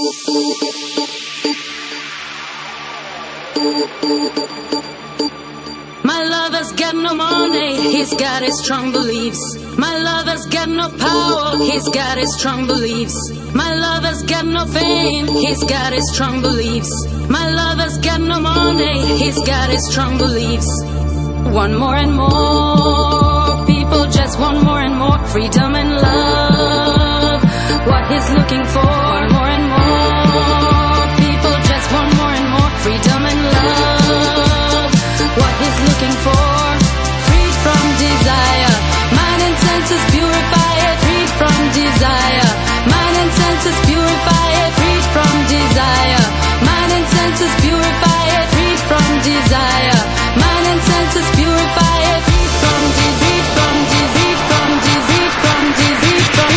My lover's got no money, he's got his strong beliefs. My lover's got no power, he's got his strong beliefs. My lover's got no fame, he's got his strong beliefs. My lover's got no money, he's got his strong beliefs. Want more and more, people just want more and more freedom and love. What he's looking for, want more and more, people just want more and more freedom and love. What he's looking for, freed from desire, mind and senses purify it, freed from desire, mind and senses purify it, freed from desire, mind and senses purify it, freed from desire, mind and senses purify it, freed from disease, from disease, from disease, from disease, from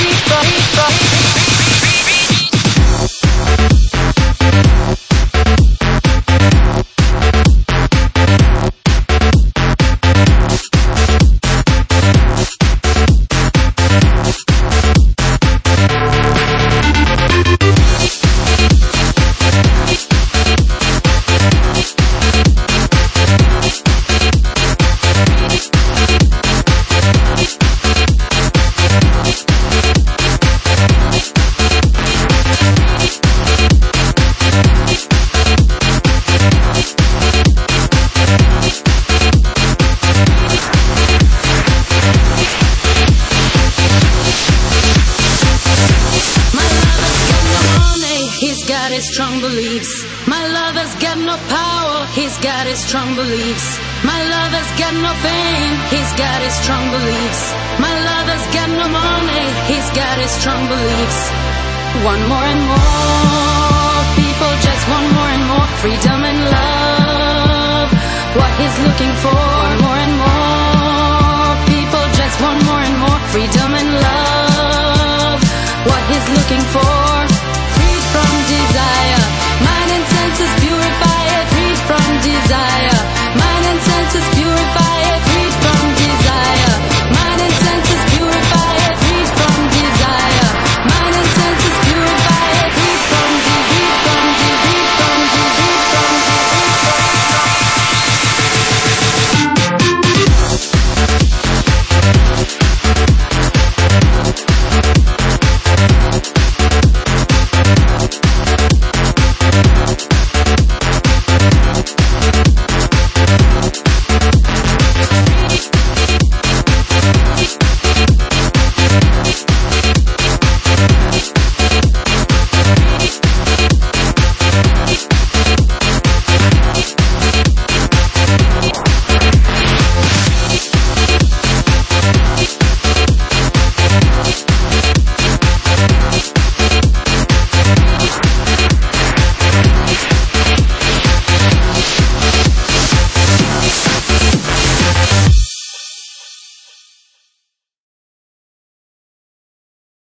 strong beliefs. My lover's got no power, he's got his strong beliefs. My lover's got no fame, he's got his strong beliefs. My lover's got no money, he's got his strong beliefs. Want more and more, people just want more and more freedom and love. What he's looking for, want more and more, people just want more and more freedom and love.